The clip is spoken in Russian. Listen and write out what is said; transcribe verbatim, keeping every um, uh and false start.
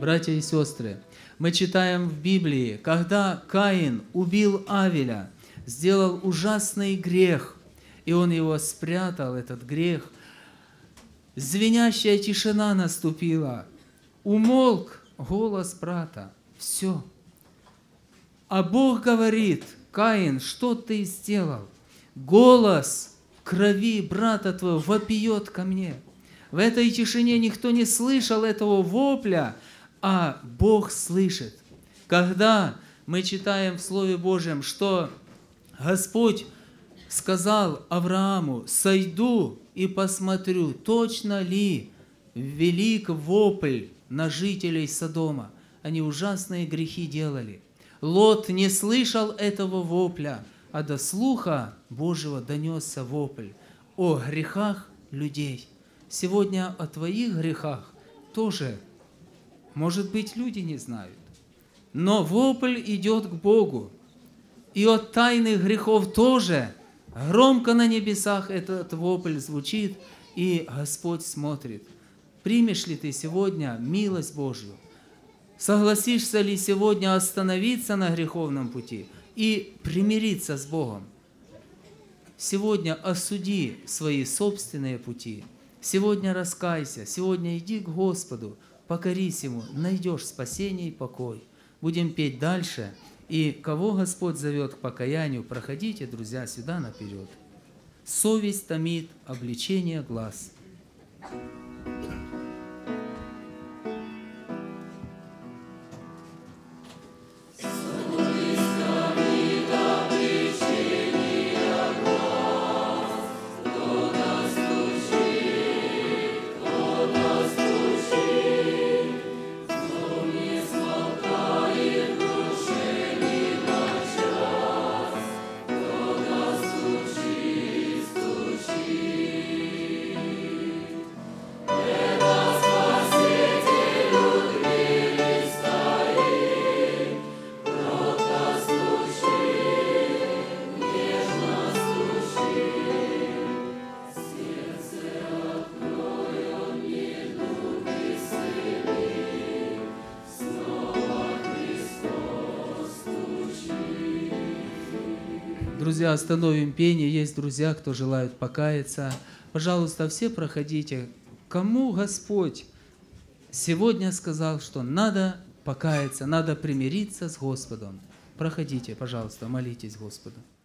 Братья и сестры, мы читаем в Библии, когда Каин убил Авеля, сделал ужасный грех, и он его спрятал, этот грех. Звенящая тишина наступила, умолк голос брата. Все. А Бог говорит: Каин, что ты сделал? Голос крови брата твоего вопиет ко мне. В этой тишине никто не слышал этого вопля, а Бог слышит. Когда мы читаем в Слове Божьем, что Господь сказал Аврааму: «Сойду и посмотрю, точно ли велик вопль на жителей Содома». Они ужасные грехи делали. Лот не слышал этого вопля, а до слуха Божьего донесся вопль о грехах людей. Сегодня о твоих грехах тоже, может быть, люди не знают. Но вопль идет к Богу. И от тайных грехов тоже громко на небесах этот вопль звучит, и Господь смотрит. Примешь ли ты сегодня милость Божью? Согласишься ли сегодня остановиться на греховном пути и примириться с Богом? Сегодня осуди свои собственные пути. Сегодня раскайся, сегодня иди к Господу, покорись Ему, найдешь спасение и покой. Будем петь дальше. И кого Господь зовет к покаянию, проходите, друзья, сюда наперед. Совесть томит обличение глаз. Друзья, остановим пение. Есть друзья, кто желают покаяться. Пожалуйста, все проходите. Кому Господь сегодня сказал, что надо покаяться, надо примириться с Господом? Проходите, пожалуйста, молитесь Господу.